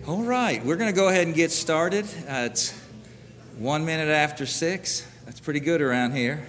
All right, we're going to go ahead and get started. It's 1 minute after 6. That's pretty good around here.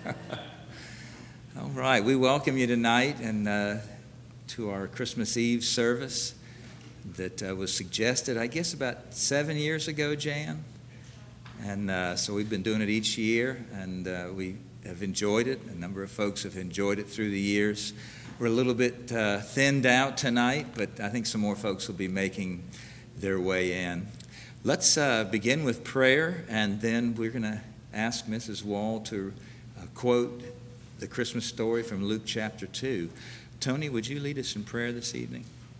All right, we welcome you tonight and to our Christmas Eve service that was suggested, I guess, about 7 years ago, Jan. And so we've been doing it each year, and we have enjoyed it. A number of folks have enjoyed it through the years. We're a little bit thinned out tonight, but I think some more folks will be making their way in. Let's begin with prayer, and then we're going to ask Mrs. Wall to quote the Christmas story from Luke chapter 2. Tony, would you lead us in prayer this evening?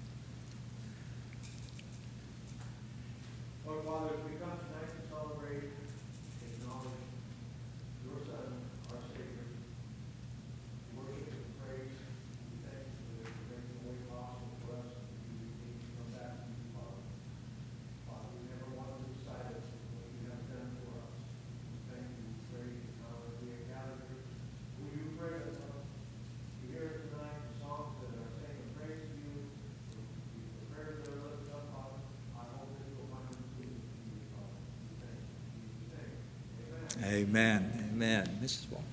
Lord Father, as we come tonight to celebrate and acknowledge your Son, our Savior, worship and praise, we thank you for making the way possible for us to come back to you, Father. Father, we never want to lose sight of what you have done for us. We thank you, we praise you, Father, as we are gathered here. Will you pray us, Father? You hear us tonight, the songs that are saying praise to you, the prayers that are lifted up, Father. I hope that you will find them sweet to you, Father. We thank you. In Jesus' name, amen. Amen. Amen. Mrs. Wall.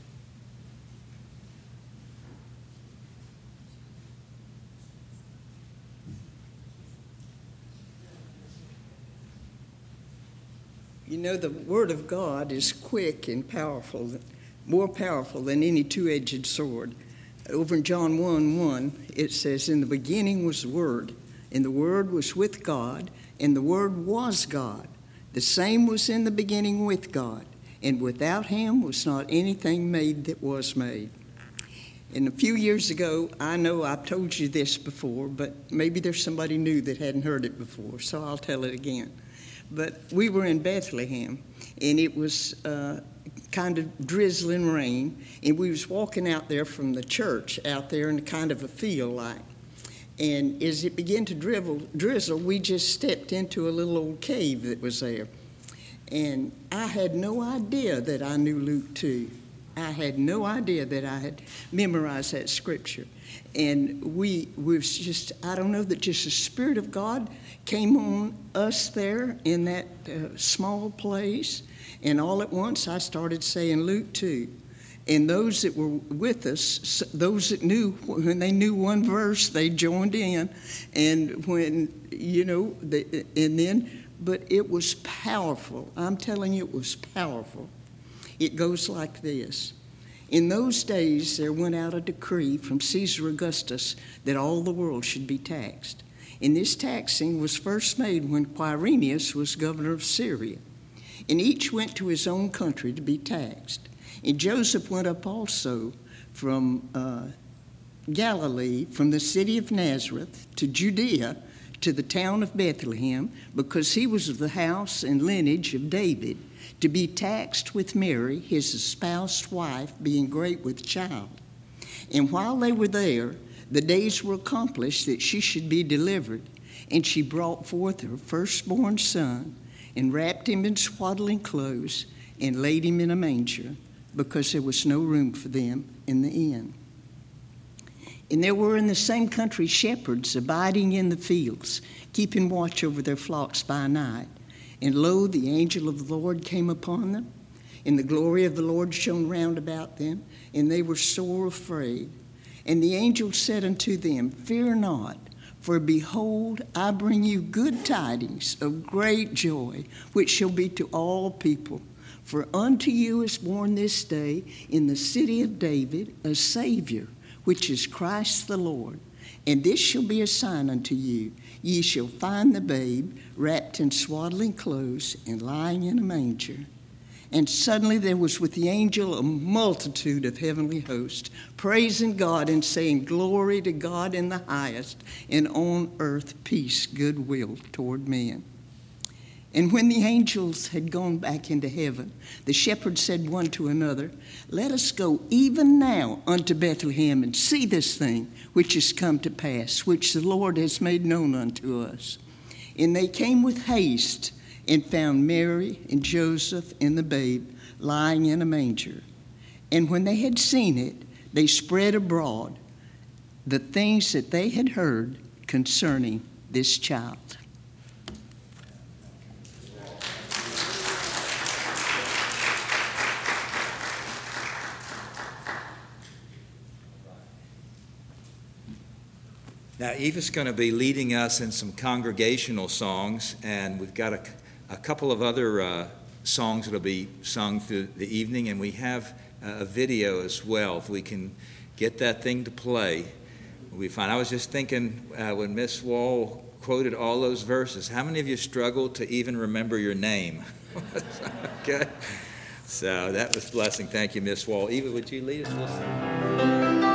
You know, the Word of God is quick and powerful, more powerful than any two-edged sword. Over in John 1:1, it says, "In the beginning was the Word, and the Word was with God, and the Word was God. The same was in the beginning with God, and without him was not anything made that was made." And a few years ago, I know I've told you this before, but maybe there's somebody new that hadn't heard it before, so I'll tell it again. But we were in Bethlehem, and it was kind of drizzling rain, and we was walking out there from the church out there in kind of a field like. And as it began to drizzle, we just stepped into a little old cave that was there. And I had no idea that I knew Luke 2. I had no idea that I had memorized that scripture. And we was just, I don't know, that just the Spirit of God came on us there in that small place. And all at once I started saying Luke 2. And those that were with us, those that knew, when they knew one verse, they joined in. And when, you know, but it was powerful. I'm telling you, it was powerful. It goes like this. In those days, there went out a decree from Caesar Augustus that all the world should be taxed. And this taxing was first made when Quirinius was governor of Syria. And each went to his own country to be taxed. And Joseph went up also from Galilee, from the city of Nazareth to Judea, to the town of Bethlehem, because he was of the house and lineage of David, to be taxed with Mary, his espoused wife, being great with child. And while they were there, the days were accomplished that she should be delivered. And she brought forth her firstborn son, and wrapped him in swaddling clothes, and laid him in a manger, because there was no room for them in the inn. And there were in the same country shepherds abiding in the fields, keeping watch over their flocks by night. And lo, the angel of the Lord came upon them, and the glory of the Lord shone round about them, and they were sore afraid. And the angel said unto them, "Fear not, for behold, I bring you good tidings of great joy, which shall be to all people. For unto you is born this day in the city of David a Savior, which is Christ the Lord. And this shall be a sign unto you. Ye shall find the babe wrapped in swaddling clothes and lying in a manger." And suddenly there was with the angel a multitude of heavenly hosts, praising God and saying, "Glory to God in the highest, and on earth peace, goodwill toward men." And when the angels had gone back into heaven, the shepherds said one to another, "Let us go even now unto Bethlehem and see this thing which is come to pass, which the Lord has made known unto us." And they came with haste and found Mary and Joseph and the babe lying in a manger. And when they had seen it, they spread abroad the things that they had heard concerning this child. Now, Eva's going to be leading us in some congregational songs, and we've got a couple of other songs that will be sung through the evening, and we have a video as well. If we can get that thing to play, we'll be fine. I was just thinking when Miss Wall quoted all those verses, how many of you struggled to even remember your name? Okay, so that was a blessing. Thank you, Miss Wall. Eva, would you lead us? We'll sing.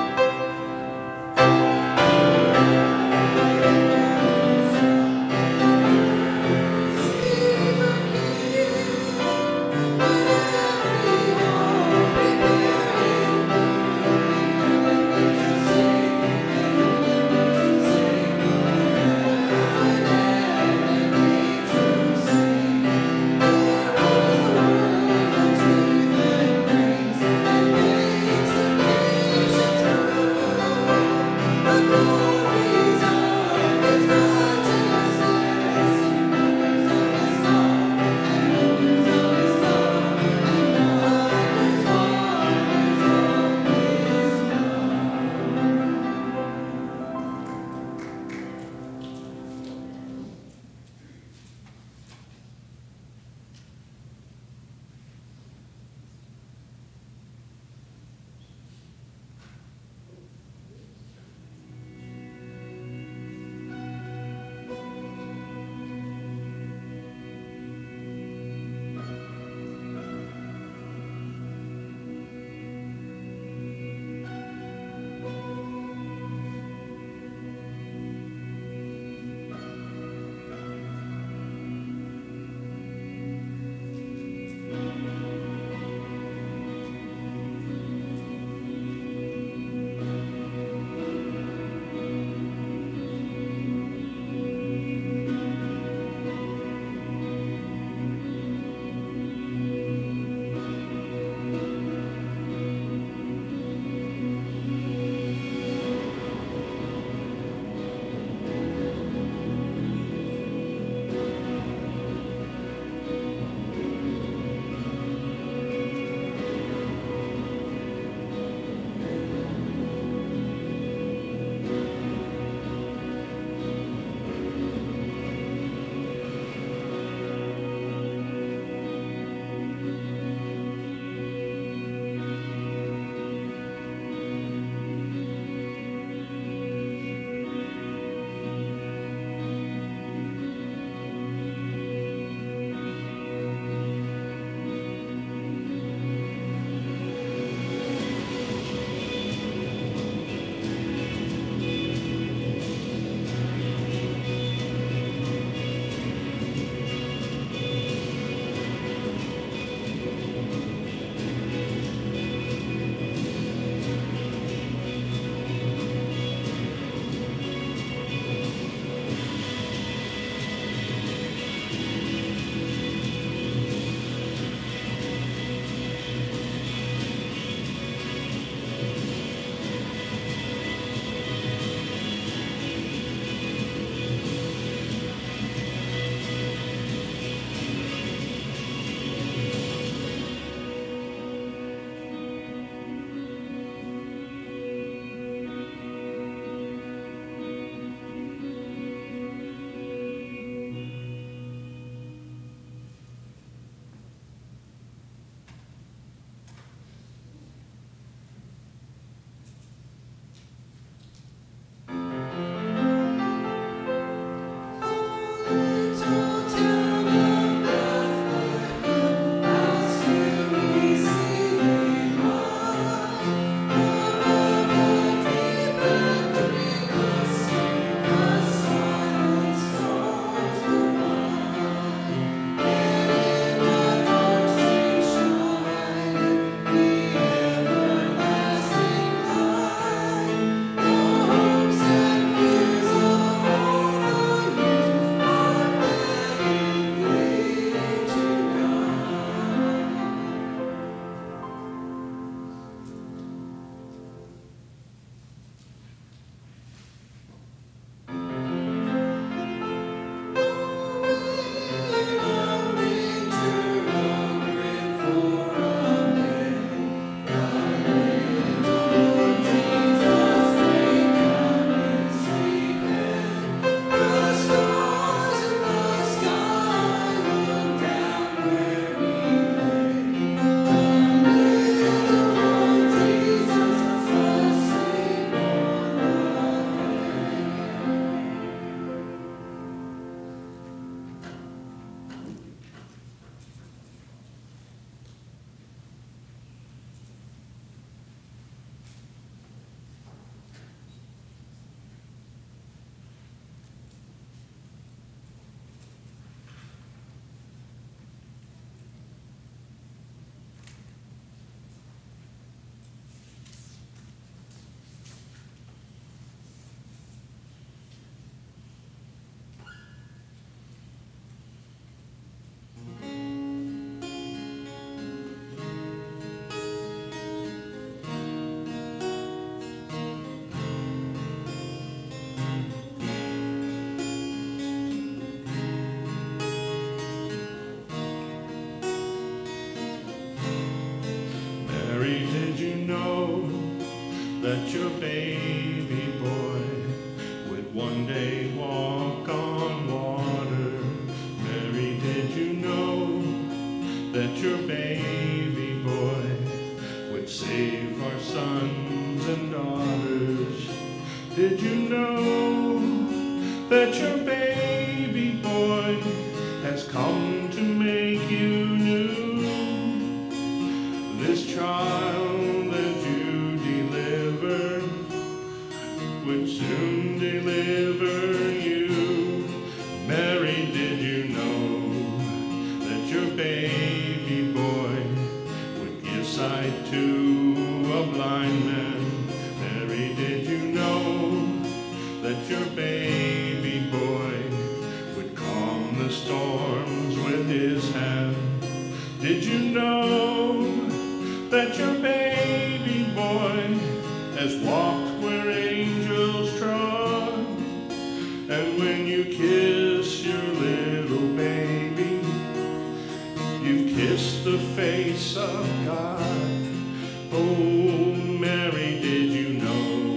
that your baby boy would one day walk on water. Mary, did you know that your baby boy would save our sons and daughters? Did you know that your baby boy has come to make you new? This child that you delivered would soon deliver you. Mary, did you know that your baby boy would give sight to a blind man? Mary, did you know that your baby boy would calm the storms with his hand? Did you know that your baby boy has walked where angels trod? And when you kiss your little baby, you've kissed the face of God. Oh, Mary, did you know?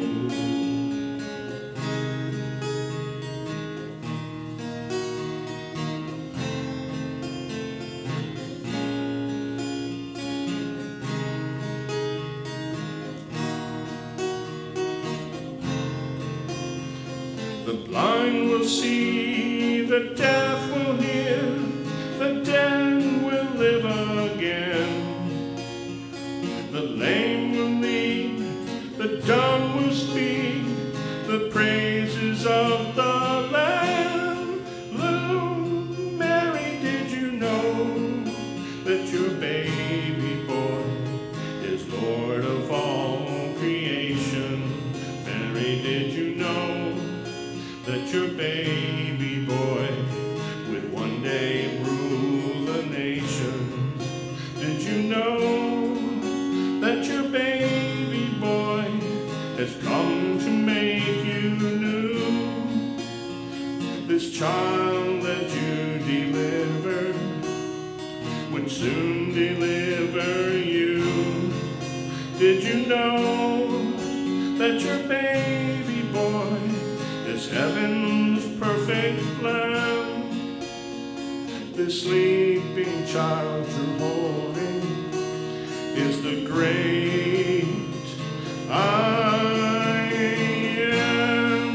The blind will see, the deaf will hear, the dead will live again. The lame will lead, the dumb will speak, the praises of the Lamb. Little Mary, did you know that your baby boy is Lord of all creation? Mary, did you know that your baby boy would one day rule the nations? Did you know that your baby boy has come to make you new? This child that you delivered would soon deliver you. Did you know that your baby boy is heaven's perfect Lamb? This sleeping child you're holding is the great I am.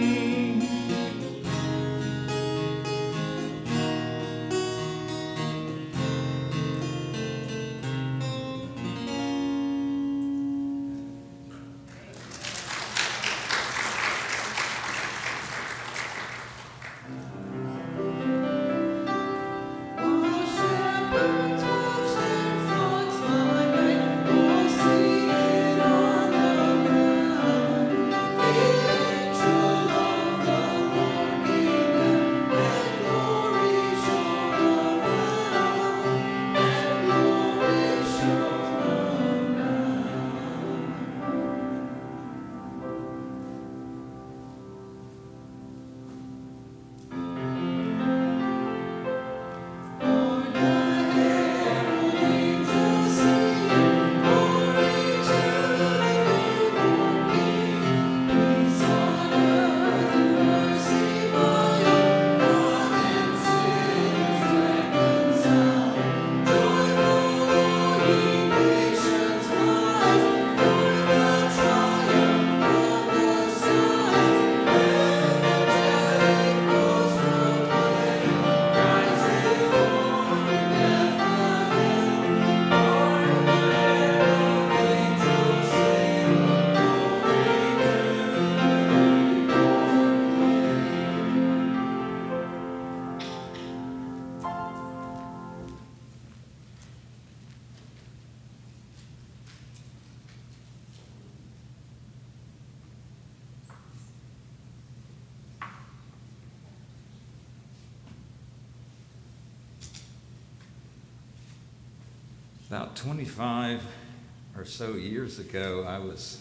About 25 or so years ago, I was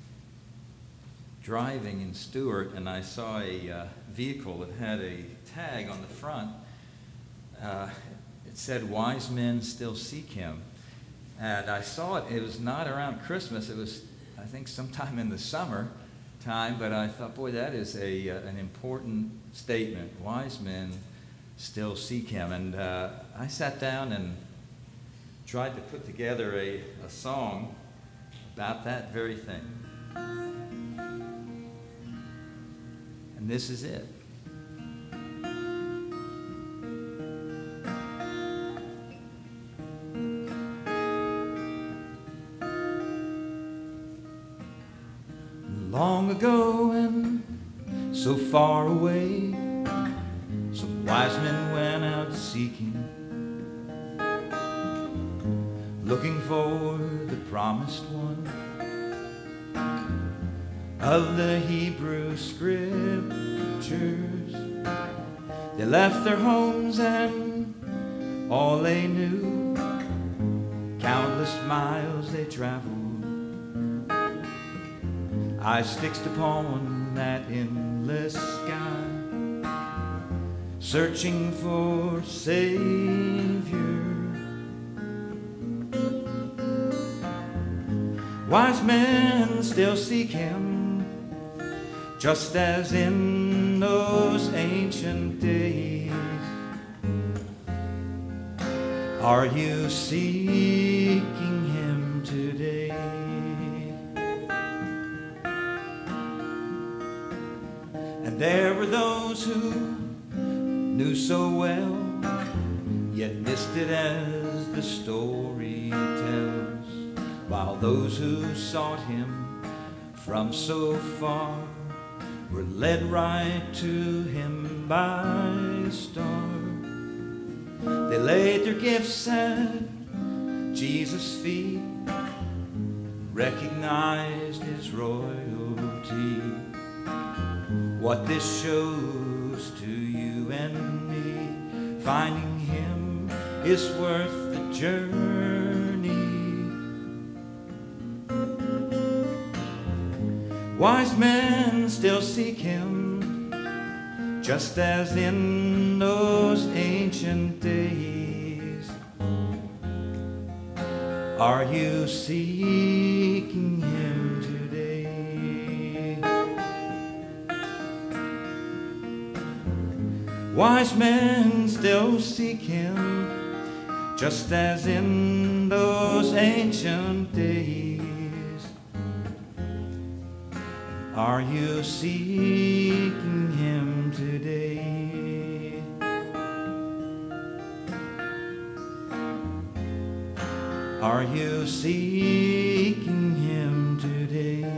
driving in Stewart and I saw a vehicle that had a tag on the front. It said, "Wise men still seek him." And I saw it. It was not around Christmas. It was I think, sometime in the summer time, but I thought, boy, that is an important statement. Wise men still seek him. And I sat down and tried to put together a song about that very thing. And this is it. Long ago and so far away, some wise men went out seeking, looking for the promised one of the Hebrew Scriptures. They left their homes and all they knew, countless miles they traveled, eyes fixed upon that endless sky, searching for Savior. Wise men still seek him, just as in those ancient days. Are you seeking him today? And there were those who knew so well, yet missed it as the story tells, while those who sought him from so far were led right to him by a star. They laid their gifts at Jesus' feet, recognized his royalty. What this shows to you and me, finding him is worth the journey. Wise men still seek him, just as in those ancient days. Are you seeking him today? Wise men still seek him, just as in those ancient days. Are you seeking him today? Are you seeking him today?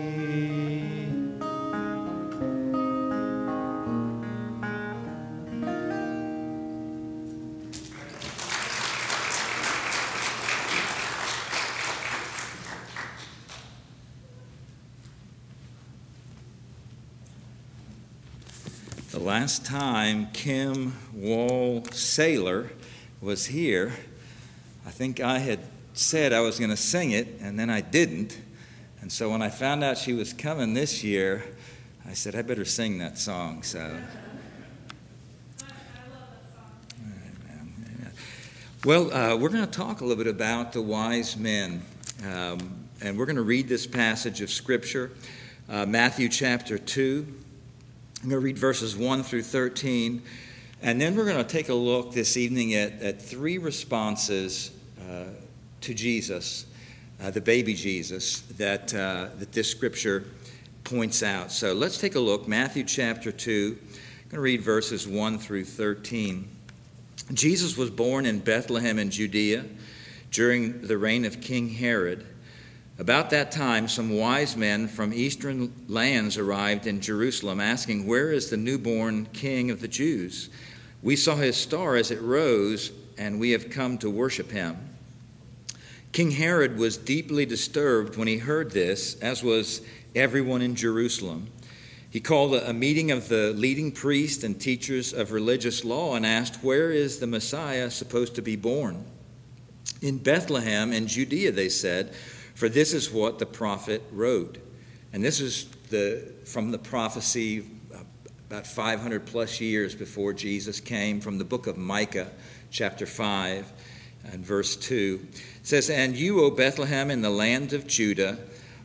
The last time Kim Wall Saylor was here, I think I had said I was going to sing it, and then I didn't. And so when I found out she was coming this year, I said, I better sing that song. So, I love that song. Well, we're going to talk a little bit about the wise men. And we're going to read this passage of Scripture, Matthew chapter 2. I'm going to read verses 1 through 13, and then we're going to take a look this evening at three responses to Jesus, the baby Jesus, that this Scripture points out. So let's take a look. Matthew chapter 2, I'm going to read verses 1 through 13. Jesus was born in Bethlehem in Judea during the reign of King Herod. About that time, some wise men from eastern lands arrived in Jerusalem, asking, "Where is the newborn King of the Jews? We saw his star as it rose, and we have come to worship him." King Herod was deeply disturbed when he heard this, as was everyone in Jerusalem. He called a meeting of the leading priests and teachers of religious law and asked, "Where is the Messiah supposed to be born?" "In Bethlehem in Judea," they said, "for this is what the prophet wrote." And this is from the prophecy about 500 plus years before Jesus came, from the book of Micah, chapter 5 and verse 2. It says, "And you, O Bethlehem, in the land of Judah,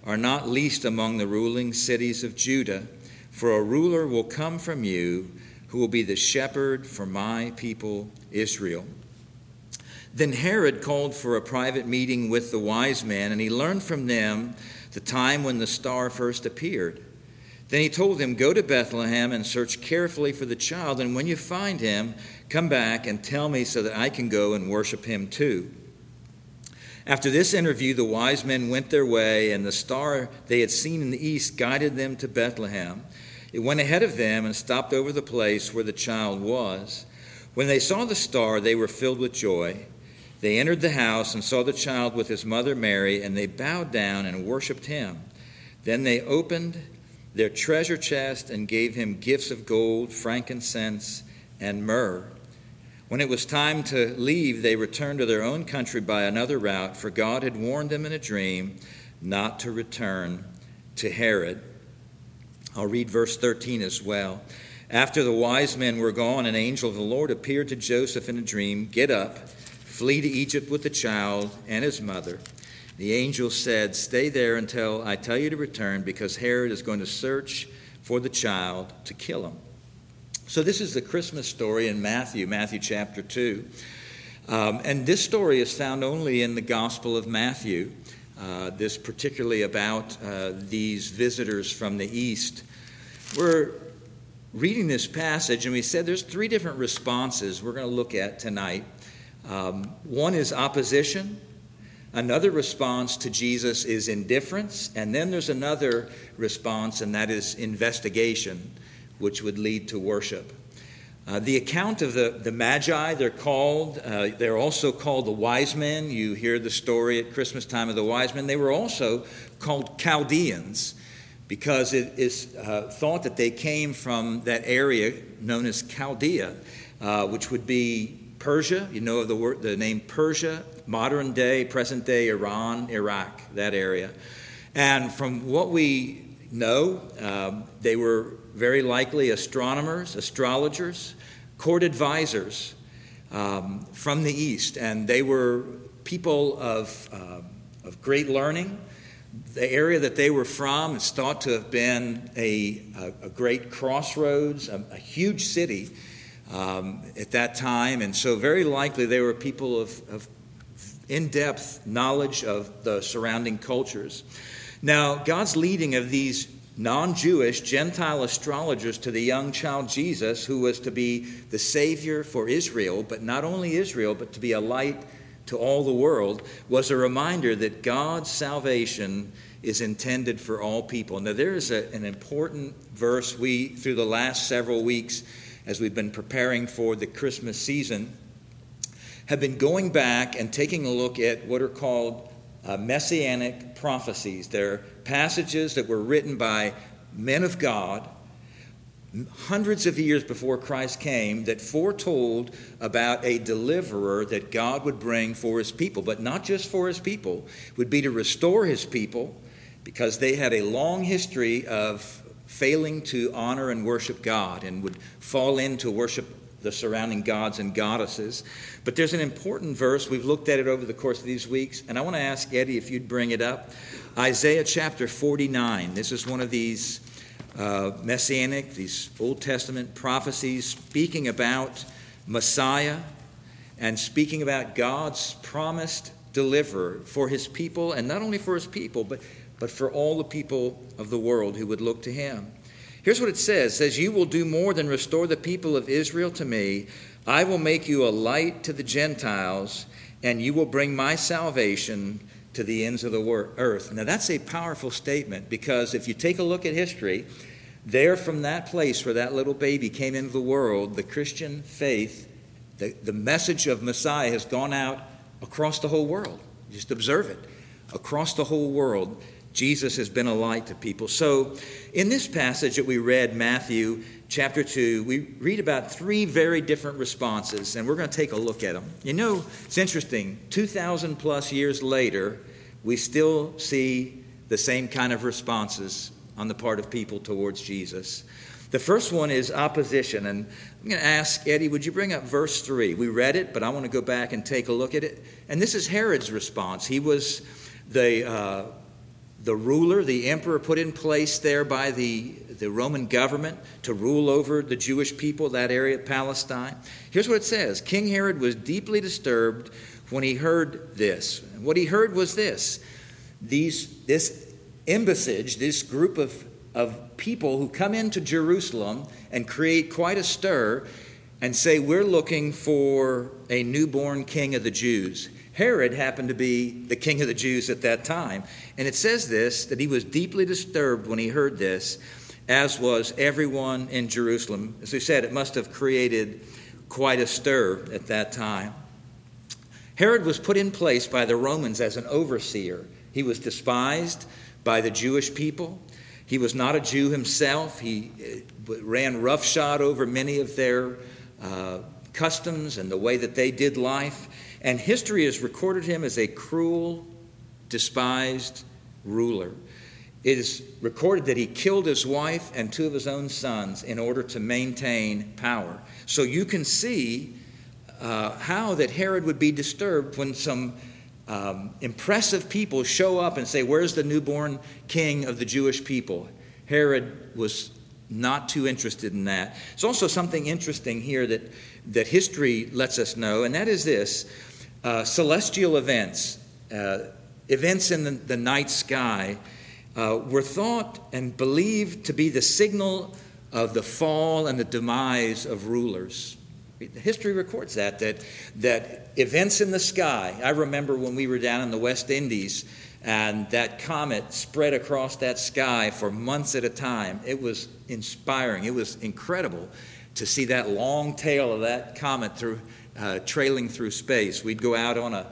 are not least among the ruling cities of Judah, for a ruler will come from you who will be the shepherd for my people Israel." Then Herod called for a private meeting with the wise men, and he learned from them the time when the star first appeared. Then he told them, "Go to Bethlehem and search carefully for the child, and when you find him, come back and tell me so that I can go and worship him too." After this interview, the wise men went their way, and the star they had seen in the east guided them to Bethlehem. It went ahead of them and stopped over the place where the child was. When they saw the star, they were filled with joy. They entered the house and saw the child with his mother Mary, and they bowed down and worshipped him. Then they opened their treasure chest and gave him gifts of gold, frankincense, and myrrh. When it was time to leave, they returned to their own country by another route, for God had warned them in a dream not to return to Herod. I'll read verse 13 as well. After the wise men were gone, an angel of the Lord appeared to Joseph in a dream. "Get up, flee to Egypt with the child and his mother." The angel said, "Stay there until I tell you to return, because Herod is going to search for the child to kill him." So this is the Christmas story in Matthew chapter 2. And this story is found only in the Gospel of Matthew, this particularly about these visitors from the east. We're reading this passage, and we said there's three different responses we're going to look at tonight. One is opposition. Another response to Jesus is indifference. And then there's another response, and that is investigation, which would lead to worship. The account of the Magi, they're also called the wise men. You hear the story at Christmas time of the wise men. They were also called Chaldeans because it is thought that they came from that area known as Chaldea, which would be Persia. You know the name Persia, modern day, present day Iran, Iraq, that area. And from what we know, they were very likely astronomers, astrologers, court advisors from the east. And they were people of great learning. The area that they were from is thought to have been a great crossroads, a huge city at that time. And so very likely they were people of in-depth knowledge of the surrounding cultures. Now, God's leading of these non-Jewish Gentile astrologers to the young child Jesus, who was to be the Savior for Israel, but not only Israel, but to be a light to all the world, was a reminder that God's salvation is intended for all people. Now, there is an important verse through the last several weeks, as we've been preparing for the Christmas season, have been going back and taking a look at what are called messianic prophecies. They're passages that were written by men of God hundreds of years before Christ came that foretold about a deliverer that God would bring for his people, but not just for his people. It would be to restore his people because they had a long history of failing to honor and worship God and would fall into worship the surrounding gods and goddesses. But there's an important verse. We've looked at it over the course of these weeks, and I want to ask Eddie if you'd bring it up. Isaiah chapter 49. This is one of these messianic, these Old Testament prophecies speaking about Messiah and speaking about God's promised deliverer for his people, and not only for his people, but for all the people of the world who would look to him. Here's what it says. It says, "You will do more than restore the people of Israel to me. I will make you a light to the Gentiles, and you will bring my salvation to the ends of the earth." Now, that's a powerful statement, because if you take a look at history, there from that place where that little baby came into the world, the Christian faith, the message of Messiah has gone out across the whole world. Just observe it. Across the whole world, Jesus has been a light to people. So in this passage that we read, Matthew chapter 2, we read about three very different responses, and we're going to take a look at them. You know, it's interesting. 2,000 plus years later, we still see the same kind of responses on the part of people towards Jesus. The first one is opposition, and I'm going to ask Eddie, would you bring up verse 3? We read it, but I want to go back and take a look at it. And this is Herod's response. He was the the ruler, the emperor put in place there by the Roman government to rule over the Jewish people, that area of Palestine. Here's what it says. King Herod was deeply disturbed when he heard this. What he heard was this embassage, this group of people who come into Jerusalem and create quite a stir and say, we're looking for a newborn king of the Jews. Herod happened to be the king of the Jews at that time. And it says this, that he was deeply disturbed when he heard this, as was everyone in Jerusalem. As we said, it must have created quite a stir at that time. Herod was put in place by the Romans as an overseer. He was despised by the Jewish people. He was not a Jew himself. He ran roughshod over many of their customs and the way that they did life. And history has recorded him as a cruel, despised ruler. It is recorded that he killed his wife and 2 of his own sons in order to maintain power. So you can see how that Herod would be disturbed when some impressive people show up and say, where's the newborn king of the Jewish people? Herod was not too interested in that. There's also something interesting here that history lets us know, and that is this. Celestial events, events in the night sky, were thought and believed to be the signal of the fall and the demise of rulers. History records that events in the sky. I remember when we were down in the West Indies and that comet spread across that sky for months at a time. It was inspiring. It was incredible to see that long tail of that comet trailing through space. We'd go out on a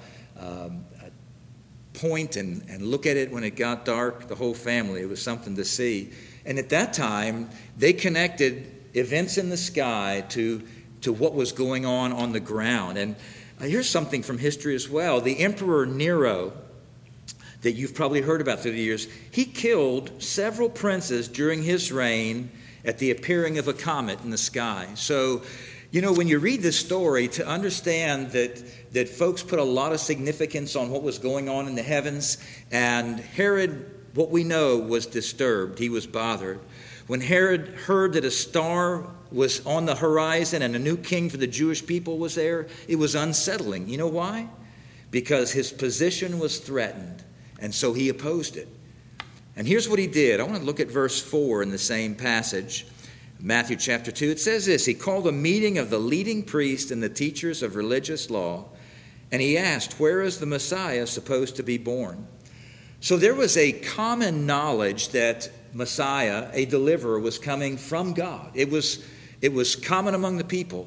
point and look at it when it got dark, the whole family. It was something to see. And at that time, they connected events in the sky to what was going on the ground. And here's something from history as well. The Emperor Nero, that you've probably heard about through the years, he killed several princes during his reign at the appearing of a comet in the sky. So, when you read this story, to understand that folks put a lot of significance on what was going on in the heavens, and Herod, what we know, was disturbed. He was bothered. When Herod heard that a star was on the horizon and a new king for the Jewish people was there, it was unsettling. You know why? Because his position was threatened, and so he opposed it. And here's what he did. I want to look at verse 4 in the same passage, Matthew chapter 2. It says this: he called a meeting of the leading priests and the teachers of religious law, and he asked, where is the Messiah supposed to be born? So there was a common knowledge that Messiah, a deliverer, was coming from God. It was common among the people.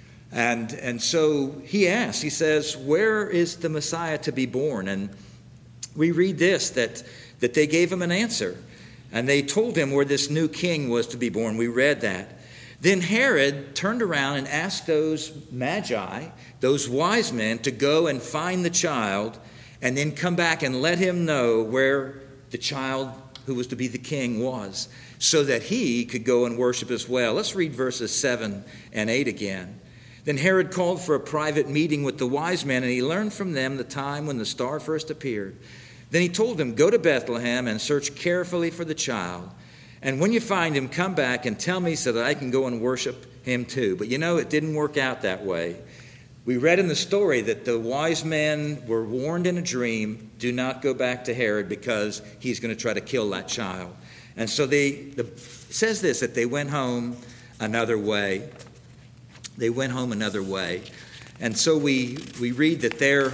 And so he asked, he says, where is the Messiah to be born? And we read this, that they gave him an answer. And they told him where this new king was to be born. We read that. Then Herod turned around and asked those magi, those wise men, to go and find the child and then come back and let him know where the child who was to be the king was, so that he could go and worship as well. Let's read verses 7 and 8 again. Then Herod called for a private meeting with the wise men, and he learned from them the time when the star first appeared. Then he told them, go to Bethlehem and search carefully for the child. And when you find him, come back and tell me so that I can go and worship him too. But it didn't work out that way. We read in the story that the wise men were warned in a dream, do not go back to Herod because he's going to try to kill that child. And so it says this, that they went home another way. They went home another way. And so we read that their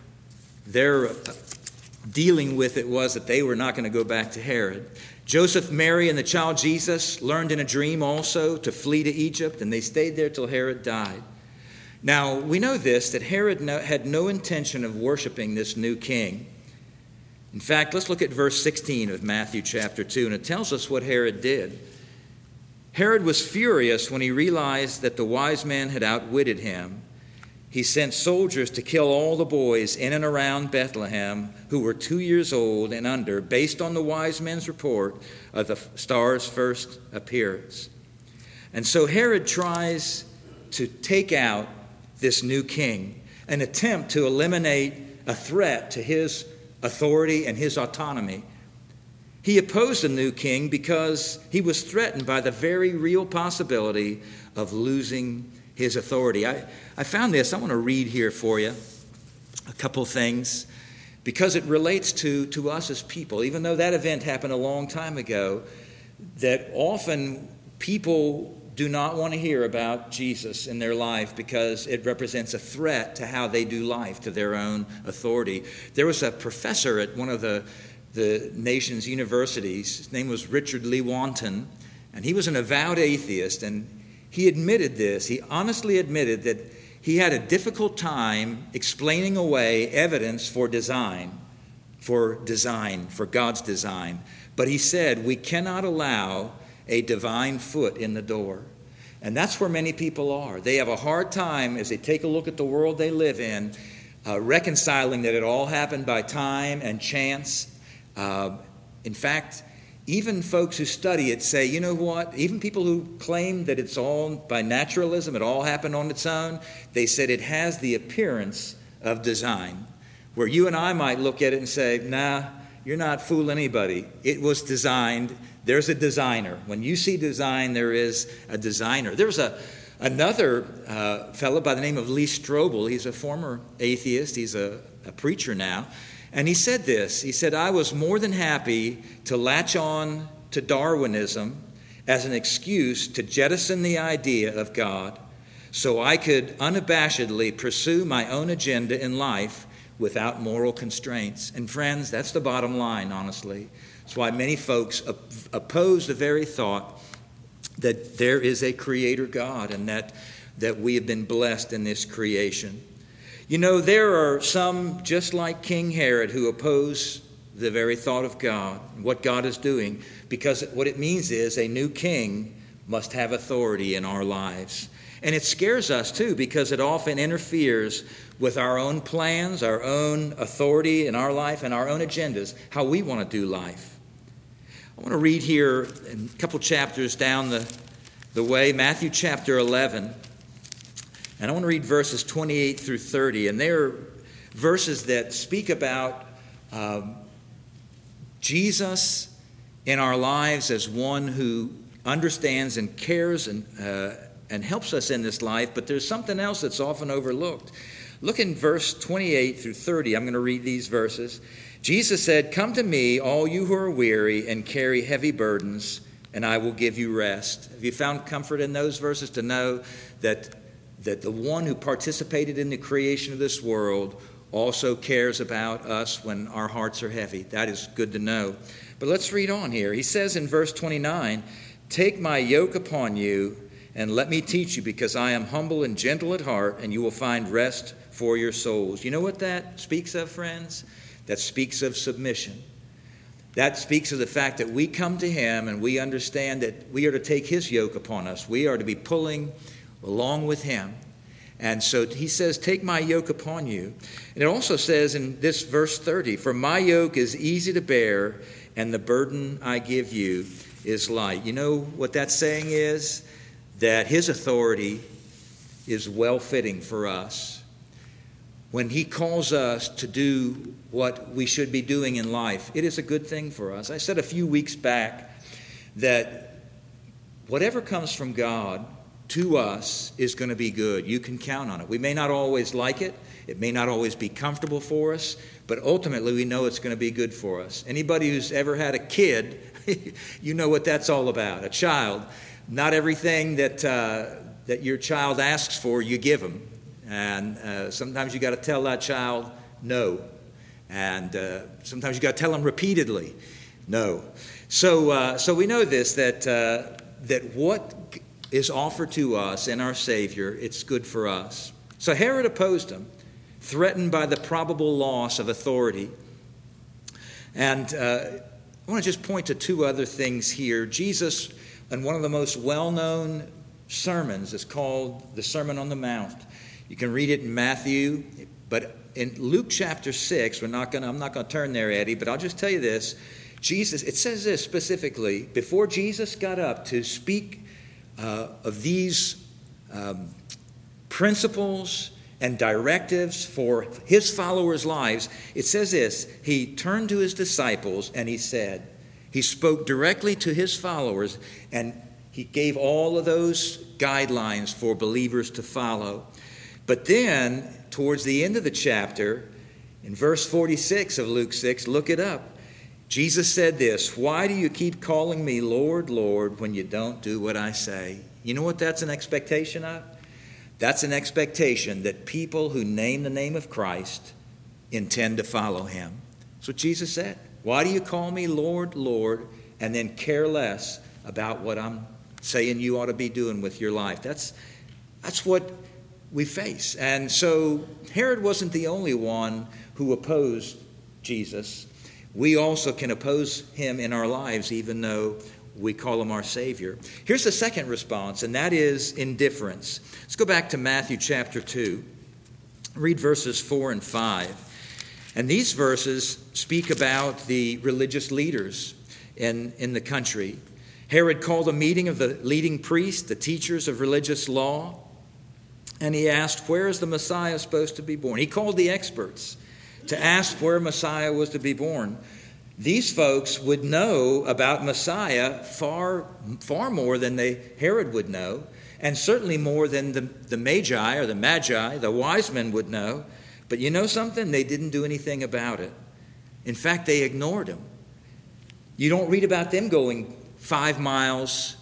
dealing with it was that they were not going to go back to Herod. Joseph, Mary, and the child Jesus learned in a dream also to flee to Egypt, and they stayed there till Herod died. Now, we know this, that Herod had no intention of worshiping this new king. In fact, let's look at verse 16 of Matthew chapter 2, and it tells us what Herod did. Herod was furious when he realized that the wise men had outwitted him. He sent soldiers to kill all the boys in and around Bethlehem who were 2 years old and under, based on the wise men's report of the star's first appearance. And so Herod tries to take out this new king, an attempt to eliminate a threat to his authority and his autonomy. He opposed the new king because he was threatened by the very real possibility of losing his authority. I found this. I want to read here for you a couple things because it relates to us as people. Even though that event happened a long time ago, that often people do not want to hear about Jesus in their life because it represents a threat to how they do life, to their own authority. There was a professor at one of the nation's universities. His name was Richard Lewontin, and he was an avowed atheist, and he admitted this. He honestly admitted that he had a difficult time explaining away evidence for God's design. But he said, we cannot allow a divine foot in the door. And that's where many people are. They have a hard time as they take a look at the world they live in, reconciling that it all happened by time and chance. In fact, even folks who study it say, you know what, even people who claim that it's all by naturalism, it all happened on its own, they said it has the appearance of design. Where you and I might look at it and say, nah, you're not fooling anybody. It was designed. There's a designer. When you see design, there is a designer. There's another fellow by the name of Lee Strobel. He's a former atheist. He's a preacher now. And he said this. He said, I was more than happy to latch on to Darwinism as an excuse to jettison the idea of God so I could unabashedly pursue my own agenda in life without moral constraints. And friends, that's the bottom line, honestly. That's why many folks oppose the very thought that there is a creator God and that we have been blessed in this creation. You know, there are some, just like King Herod, who oppose the very thought of God, what God is doing, because what it means is a new king must have authority in our lives. And it scares us, too, because it often interferes with our own plans, our own authority in our life, and our own agendas, how we want to do life. I want to read here in a couple chapters down the way, Matthew chapter 11. And I want to read verses 28 through 30. And they're verses that speak about Jesus in our lives as one who understands and cares and helps us in this life. But there's something else that's often overlooked. Look in verse 28 through 30. I'm going to read these verses. Jesus said, "Come to me, all you who are weary and carry heavy burdens, and I will give you rest." Have you found comfort in those verses to know that the one who participated in the creation of this world also cares about us when our hearts are heavy? That is good to know. But let's read on here. He says in verse 29, "Take my yoke upon you and let me teach you, because I am humble and gentle at heart, and you will find rest for your souls." You know what that speaks of, friends? That speaks of submission. That speaks of the fact that we come to him and we understand that we are to take his yoke upon us. We are to be pulling along with him. And so he says, "Take my yoke upon you." And it also says in this verse 30, "For my yoke is easy to bear, and the burden I give you is light." You know what that saying is? That his authority is well-fitting for us. When he calls us to do what we should be doing in life, it is a good thing for us. I said a few weeks back that whatever comes from God to us is going to be good. You can count on it. We may not always like it. It may not always be comfortable for us, but ultimately we know it's going to be good for us. Anybody who's ever had a kid, you know what that's all about. A child. Not everything that your child asks for, you give them. And sometimes you got to tell that child no. And sometimes you got to tell them repeatedly no. So we know this, that what is offered to us in our Savior, it's good for us. So Herod opposed him, threatened by the probable loss of authority. And I want to just point to two other things here. Jesus, in one of the most well-known sermons, is called the Sermon on the Mount. You can read it in Matthew, but in Luke chapter 6, I'm not going to turn there, Eddie, but I'll just tell you this. It says this specifically, before Jesus got up to speak of these principles and directives for his followers' lives, it says this: he turned to his disciples and he said, He spoke directly to his followers, and he gave all of those guidelines for believers to follow. But then, towards the end of the chapter, in verse 46 of Luke 6, look it up. Jesus said this, "Why do you keep calling me Lord, Lord, when you don't do what I say?" You know what that's an expectation of? That's an expectation that people who name the name of Christ intend to follow him. That's what Jesus said. Why do you call me Lord, Lord, and then care less about what I'm saying you ought to be doing with your life? That's what we face. And so Herod wasn't the only one who opposed Jesus. We also can oppose him in our lives, even though we call him our Savior. Here's the second response, and that is indifference. Let's go back to Matthew chapter 2. Read verses 4 and 5. And these verses speak about the religious leaders in the country. Herod called a meeting of the leading priests, the teachers of religious law, and he asked, "Where is the Messiah supposed to be born?" He called the experts to ask where Messiah was to be born. These folks would know about Messiah far more than Herod would know, and certainly more than the Magi, the wise men would know. But you know something? They didn't do anything about it. In fact, they ignored him. You don't read about them going 5 miles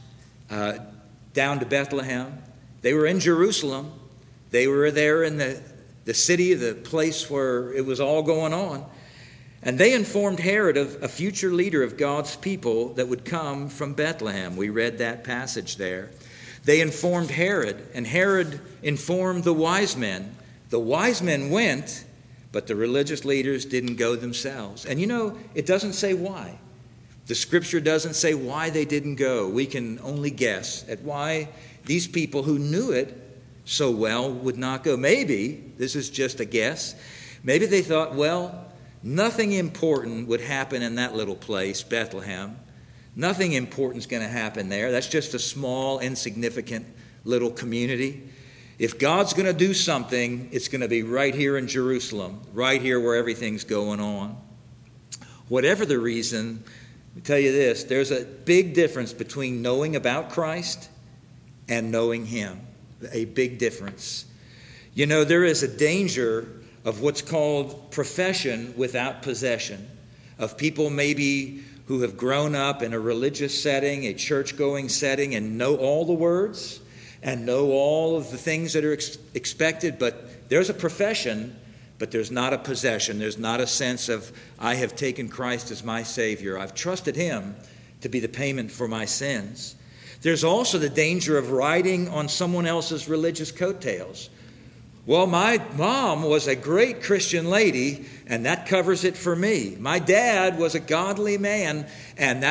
down to Bethlehem. They were in Jerusalem. They were there in the city, the place where it was all going on. And they informed Herod of a future leader of God's people that would come from Bethlehem. We read that passage there. They informed Herod, and Herod informed the wise men. The wise men went, but the religious leaders didn't go themselves. And you know, it doesn't say why. The scripture doesn't say why they didn't go. We can only guess at why these people who knew it so well would not go. Maybe, this is just a guess, maybe they thought, well, nothing important would happen in that little place, Bethlehem. Nothing important is going to happen there. That's just a small, insignificant little community. If God's going to do something, it's going to be right here in Jerusalem, right here where everything's going on. Whatever the reason, let me tell you this, there's a big difference between knowing about Christ and knowing him. A big difference. You know, there is a danger of what's called profession without possession, of people maybe who have grown up in a religious setting, a church-going setting, and know all the words and know all of the things that are expected, but there's a profession, but there's not a possession. There's not a sense of, I have taken Christ as my Savior. I've trusted him to be the payment for my sins. There's also the danger of riding on someone else's religious coattails. Well, my mom was a great Christian lady, and that covers it for me. My dad was a godly man, and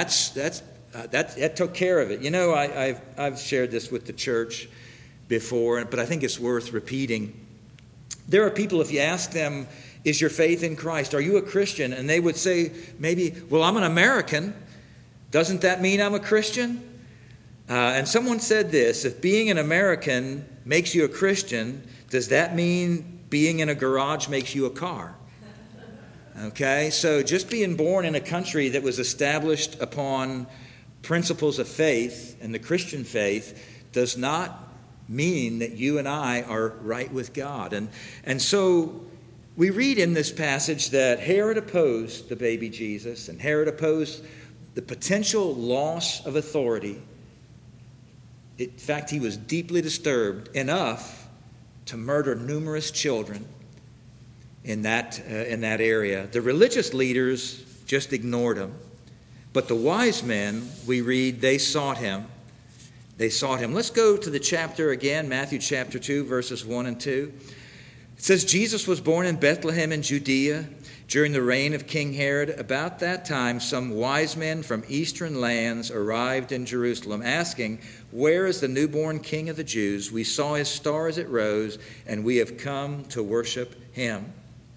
that took care of it. You know, I've shared this with the church before, but I think it's worth repeating. There are people, if you ask them, is your faith in Christ? Are you a Christian? And they would say maybe, well, I'm an American. Doesn't that mean I'm a Christian? And someone said this, if being an American makes you a Christian, does that mean being in a garage makes you a car? Okay, so just being born in a country that was established upon principles of faith and the Christian faith does not mean that you and I are right with God. And so we read in this passage that Herod opposed the baby Jesus, and Herod opposed the potential loss of authority. In fact, he was deeply disturbed enough to murder numerous children in that area. The religious leaders just ignored him. But the wise men, we read, they sought him. They sought him. Let's go to the chapter again, Matthew chapter 2, verses 1 and 2. It says, Jesus was born in Bethlehem in Judea during the reign of King Herod. About that time, some wise men from eastern lands arrived in Jerusalem, asking, where is the newborn King of the Jews? We saw his star as it rose, and we have come to worship him.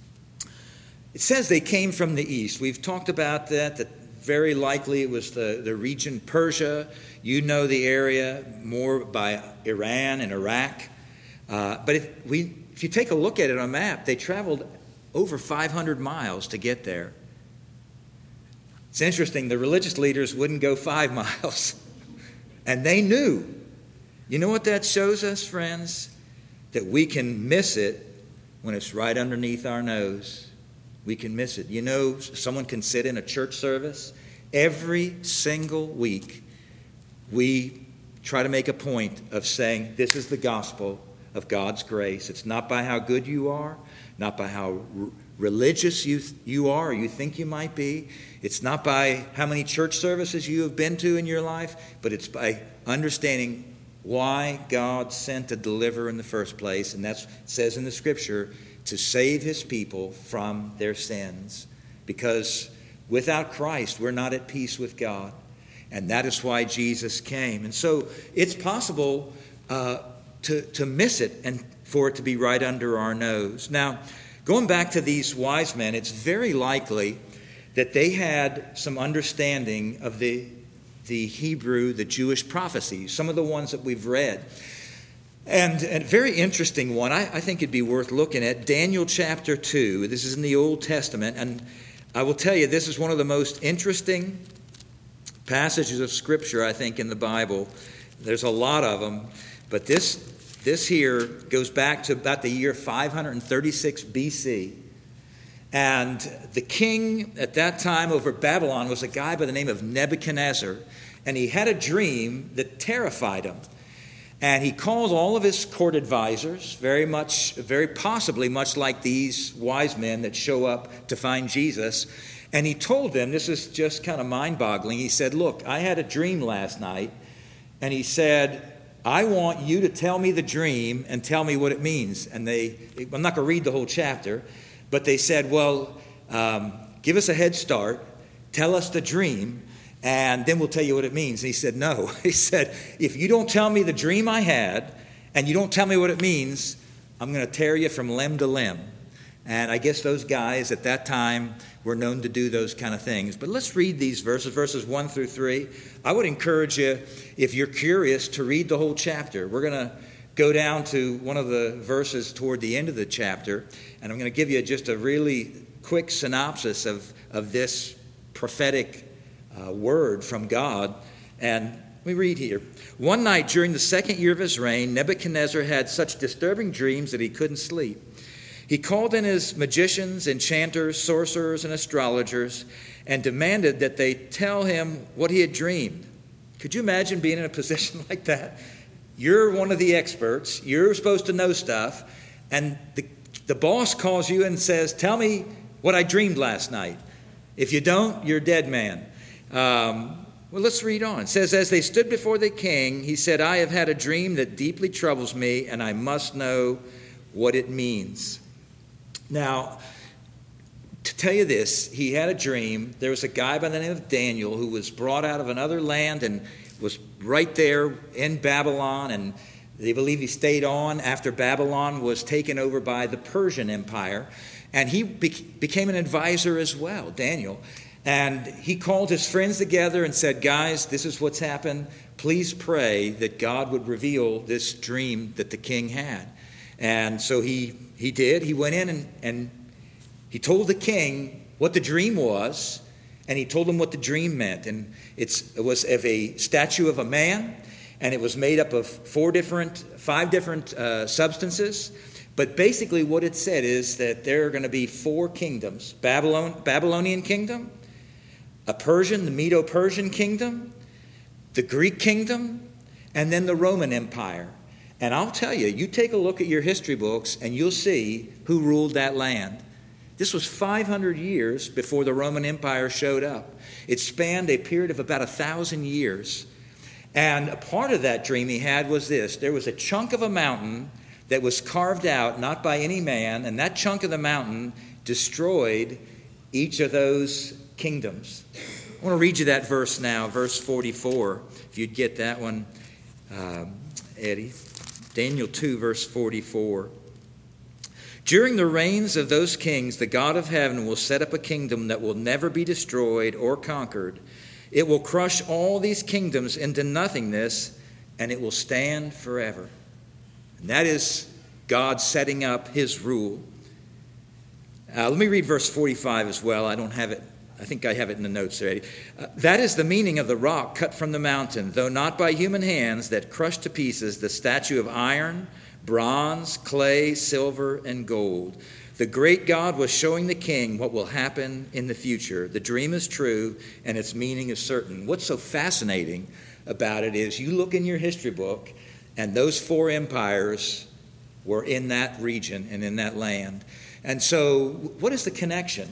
It says they came from the east. We've talked about that very likely it was the region Persia. You know the area more by Iran and Iraq. But if you take a look at it on a map, they traveled over 500 miles to get there. It's interesting, the religious leaders wouldn't go 5 miles. And they knew. You know what that shows us, friends? That we can miss it when it's right underneath our nose. We can miss it. You know, someone can sit in a church service every single week. We try to make a point of saying, this is the gospel of God's grace. It's not by how good you are, not by how religious you are or you think you might be. It's not by how many church services you have been to in your life, but it's by understanding why God sent a deliverer in the first place. And that says in the scripture, to save his people from their sins. Because without Christ, we're not at peace with God. And that is why Jesus came. And so it's possible to miss it and for it to be right under our nose. Now, going back to these wise men, it's very likely that they had some understanding of the Hebrew, the Jewish prophecies, some of the ones that we've read. And a very interesting one, I think it'd be worth looking at, Daniel chapter 2. This is in the Old Testament, and I will tell you, this is one of the most interesting passages of Scripture, I think, in the Bible. There's a lot of them, but this here goes back to about the year 536 BC. And the king at that time over Babylon was a guy by the name of Nebuchadnezzar, and he had a dream that terrified him. And he called all of his court advisors, very possibly much like these wise men that show up to find Jesus. And he told them, this is just kind of mind-boggling. He said, look, I had a dream last night. And he said, I want you to tell me the dream and tell me what it means. And I'm not going to read the whole chapter, but they said, well, give us a head start. Tell us the dream. And then we'll tell you what it means. And he said, no. He said, if you don't tell me the dream I had and you don't tell me what it means, I'm going to tear you from limb to limb. And I guess those guys at that time were known to do those kind of things. But let's read these verses 1 through 3. I would encourage you, if you're curious, to read the whole chapter. We're going to go down to one of the verses toward the end of the chapter, and I'm going to give you just a really quick synopsis of this prophetic word from God. And we read here. One night during the 2nd year of his reign, Nebuchadnezzar had such disturbing dreams that he couldn't sleep. He called in his magicians, enchanters, sorcerers, and astrologers and demanded that they tell him what he had dreamed. Could you imagine being in a position like that? You're one of the experts. You're supposed to know stuff. And the boss calls you and says, tell me what I dreamed last night. If you don't, you're a dead man. Well, let's read on. It says, as they stood before the king, he said, I have had a dream that deeply troubles me, and I must know what it means. Now, to tell you this, he had a dream. There was a guy by the name of Daniel who was brought out of another land and was right there in Babylon, and they believe he stayed on after Babylon was taken over by the Persian Empire. And he became an advisor as well, Daniel. And he called his friends together and said, guys, this is what's happened. Please pray that God would reveal this dream that the king had. And so he did. He went in and he told the king what the dream was, and he told him what the dream meant. And it was of a statue of a man, and it was made up of 5 different substances. But basically what it said is that there are going to be 4 kingdoms. Babylonian kingdom, the Medo-Persian kingdom, the Greek kingdom, and then the Roman Empire. And I'll tell you, you take a look at your history books and you'll see who ruled that land. This was 500 years before the Roman Empire showed up. It spanned a period of about 1,000 years. And a part of that dream he had was this. There was a chunk of a mountain that was carved out, not by any man, and that chunk of the mountain destroyed each of those kingdoms. I want to read you that verse now, verse 44, if you'd get that one, Eddie. Daniel 2, verse 44. During the reigns of those kings, the God of heaven will set up a kingdom that will never be destroyed or conquered. It will crush all these kingdoms into nothingness, and it will stand forever. And that is God setting up his rule. Let me read verse 45 as well. I don't have it I think I have it in the notes already. That is the meaning of the rock cut from the mountain, though not by human hands, that crushed to pieces the statue of iron, bronze, clay, silver, and gold. The great God was showing the king what will happen in the future. The dream is true, and its meaning is certain. What's so fascinating about it is you look in your history book, and those 4 empires were in that region and in that land. And so what is the connection?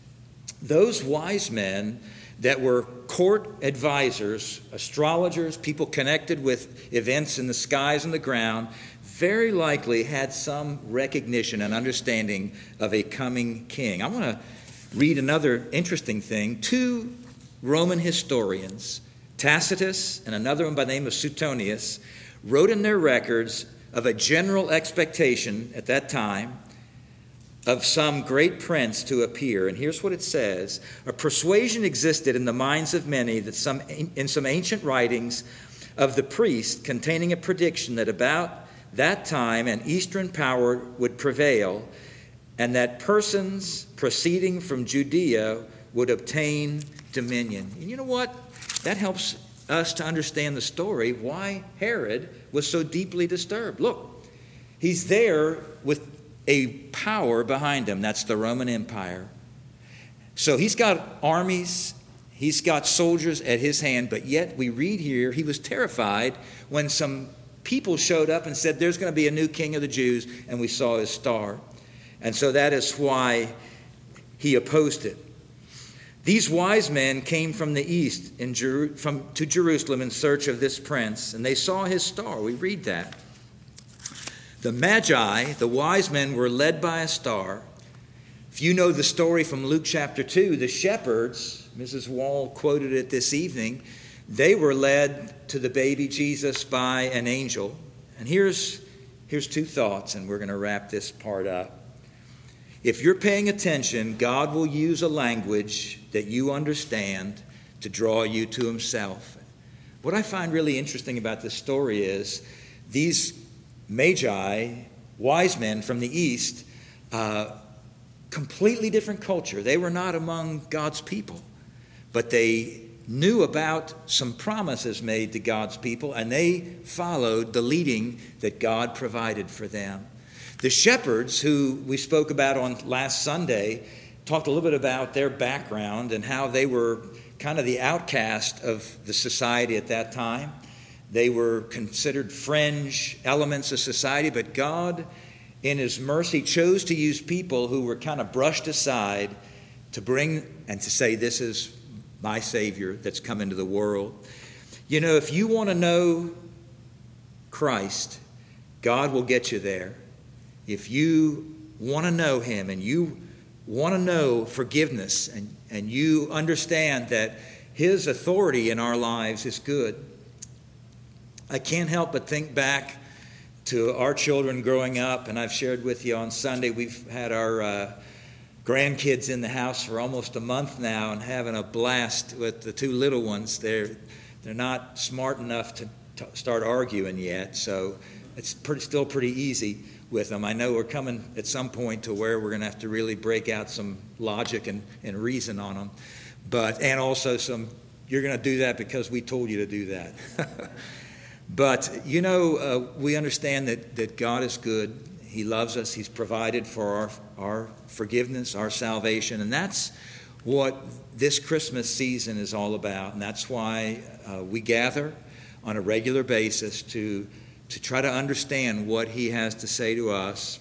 Those wise men that were court advisors, astrologers, people connected with events in the skies and the ground, very likely had some recognition and understanding of a coming king. I want to read another interesting thing. 2 Roman historians, Tacitus and another one by the name of Suetonius, wrote in their records of a general expectation at that time of some great prince to appear. And here's what it says. A persuasion existed in the minds of many that in some ancient writings of the priest containing a prediction that about that time an eastern power would prevail, and that persons proceeding from Judea would obtain dominion. And you know what? That helps us to understand the story, why Herod was so deeply disturbed. Look, he's there with a power behind him. That's the Roman Empire. So he's got armies, he's got soldiers at his hand, but yet we read here he was terrified when some people showed up and said there's going to be a new king of the Jews, and we saw his star. And so that is why he opposed it. These wise men came from the east to Jerusalem in search of this prince, and they saw his star. We read that. The Magi, the wise men, were led by a star. If you know the story from Luke chapter 2, the shepherds, Mrs. Wall quoted it this evening, they were led to the baby Jesus by an angel. And here's 2 thoughts, and we're going to wrap this part up. If you're paying attention, God will use a language that you understand to draw you to himself. What I find really interesting about this story is these Magi, wise men from the east, completely different culture. They were not among God's people, but they knew about some promises made to God's people, and they followed the leading that God provided for them. The shepherds, who we spoke about on last Sunday, talked a little bit about their background and how they were kind of the outcast of the society at that time. They were considered fringe elements of society, but God, in his mercy, chose to use people who were kind of brushed aside to bring and to say, this is my Savior that's come into the world. You know, if you want to know Christ, God will get you there. If you want to know him and you want to know forgiveness and you understand that his authority in our lives is good, I can't help but think back to our children growing up, and I've shared with you on Sunday, we've had our grandkids in the house for almost a month now and having a blast with the 2 little ones. They're not smart enough to start arguing yet, so it's still pretty easy with them. I know we're coming at some point to where we're going to have to really break out some logic and reason on them. And also you're going to do that because we told you to do that. But, we understand that God is good. He loves us. He's provided for our forgiveness, our salvation. And that's what this Christmas season is all about. And that's why we gather on a regular basis to try to understand what he has to say to us.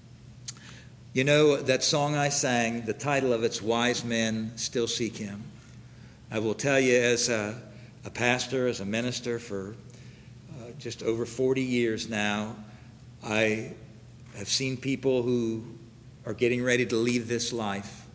You know, that song I sang, the title of it's Wise Men Still Seek Him. I will tell you, as a pastor, as a minister for just over 40 years now, I have seen people who are getting ready to leave this life.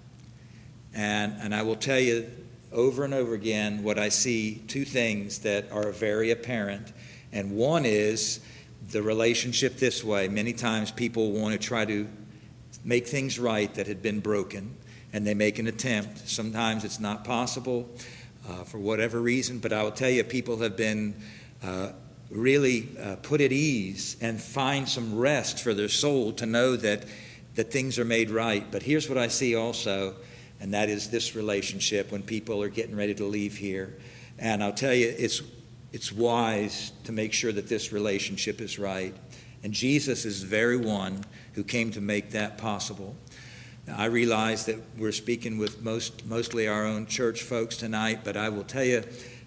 And I will tell you over and over again what I see, 2 things that are very apparent. And one is the relationship this way. Many times people want to try to make things right that had been broken, and they make an attempt. Sometimes it's not possible for whatever reason, but I will tell you, people have been really put at ease and find some rest for their soul to know that things are made right. But here's what I see also, and that is this relationship when people are getting ready to leave here. And I'll tell you, it's wise to make sure that this relationship is right. And Jesus is the very one who came to make that possible. Now, I realize that we're speaking with mostly our own church folks tonight, but I will tell you,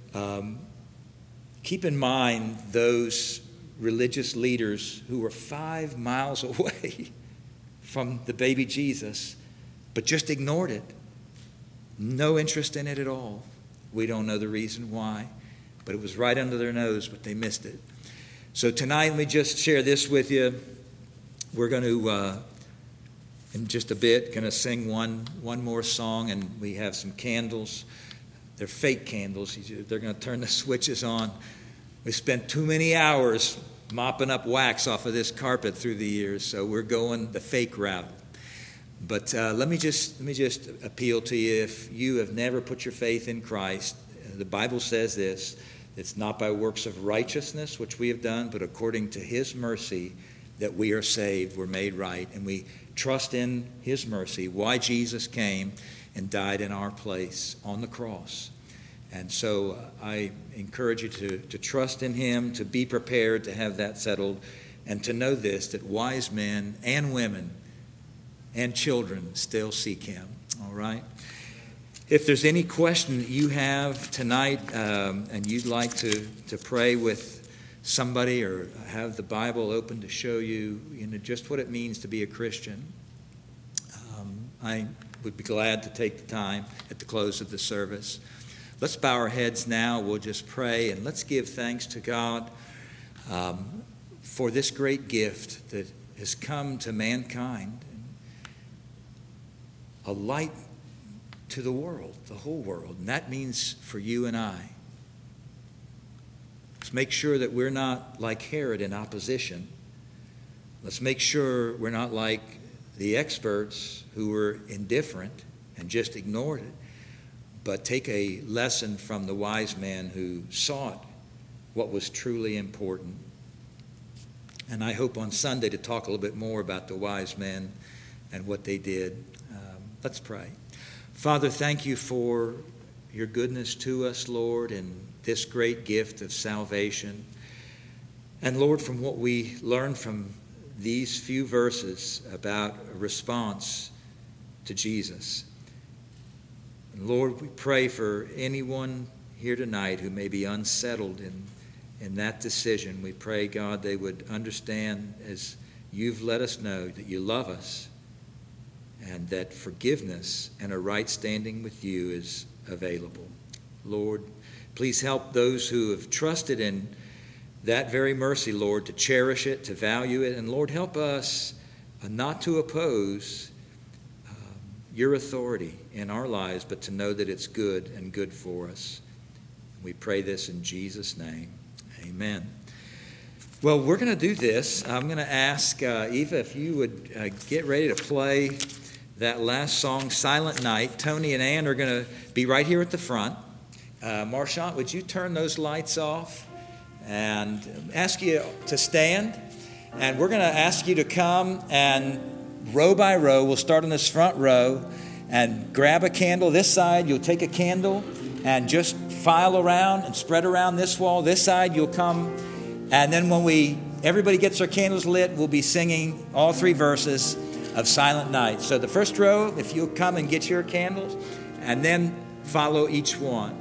keep in mind those religious leaders who were 5 miles away from the baby Jesus, but just ignored it. No interest in it at all. We don't know the reason why, but it was right under their nose, but they missed it. So tonight, let me just share this with you. We're going to, in just a bit, going to sing one more song, and we have some candles. They're fake candles. They're going to turn the switches on. We spent too many hours mopping up wax off of this carpet through the years, so we're going the fake route. But let me just appeal to you. If you have never put your faith in Christ, the Bible says this: it's not by works of righteousness which we have done, but according to His mercy that we are saved, we're made right, and we trust in His mercy. Why Jesus came and died in our place on the cross. And so I encourage you to trust in Him, to be prepared to have that settled, and to know this, that wise men and women and children still seek Him. All right? If there's any question that you have tonight and you'd like to pray with somebody or have the Bible open to show you, just what it means to be a Christian, I would be glad to take the time at the close of the service. Let's bow our heads now. We'll just pray, and let's give thanks to God for this great gift that has come to mankind, a light to the world, the whole world, and that means for you and I. Let's make sure that we're not like Herod in opposition. Let's make sure we're not like the experts who were indifferent and just ignored it, but take a lesson from the wise men who sought what was truly important. And I hope on Sunday to talk a little bit more about the wise men and what they did. Let's pray. Father, thank you for your goodness to us, Lord, and this great gift of salvation. And Lord, from what we learned from these few verses about a response to Jesus. And Lord, we pray for anyone here tonight who may be unsettled in that decision. We pray, God, they would understand, as you've let us know, that you love us and that forgiveness and a right standing with you is available. Lord, please help those who have trusted in that very mercy, Lord, to cherish it, to value it. And Lord, help us not to oppose your authority in our lives, but to know that it's good and good for us. We pray this in Jesus' name. Amen. Well, we're going to do this. I'm going to ask Eva if you would get ready to play that last song, Silent Night. Tony and Ann are going to be right here at the front. Marchant, would you turn those lights off and ask you to stand? And we're going to ask you to come and row by row. We'll start on this front row and grab a candle. This side, you'll take a candle and just file around and spread around this wall. This side, you'll come. And then when everybody gets their candles lit, we'll be singing all 3 verses of Silent Night. So the first row, if you'll come and get your candles, and then follow each one.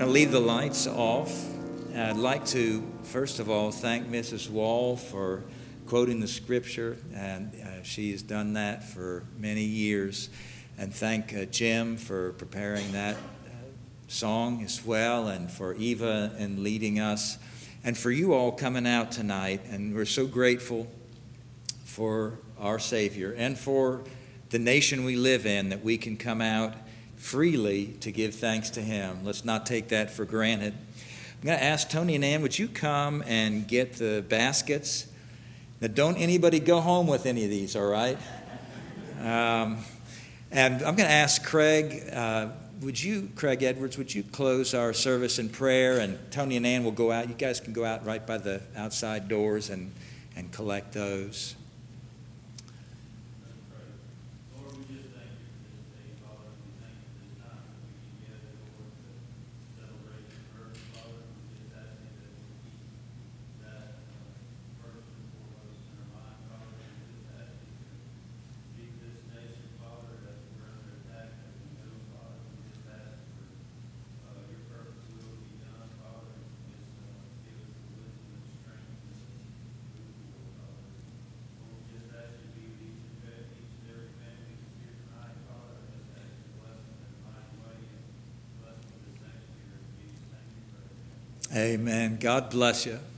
to leave the lights off. I'd like to, first of all, thank Mrs. Wall for quoting the scripture, and she has done that for many years. And thank Jim for preparing that song as well, and for Eva and leading us, and for you all coming out tonight. And we're so grateful for our Savior and for the nation we live in, that we can come out freely to give thanks to Him. Let's not take that for granted. I'm going to ask Tony and Ann, would you come and get the baskets? Now, don't anybody go home with any of these, all right? And I'm going to ask Craig, Craig Edwards, would you close our service in prayer? And Tony and Ann will go out. You guys can go out right by the outside doors and collect those. Amen. God bless you.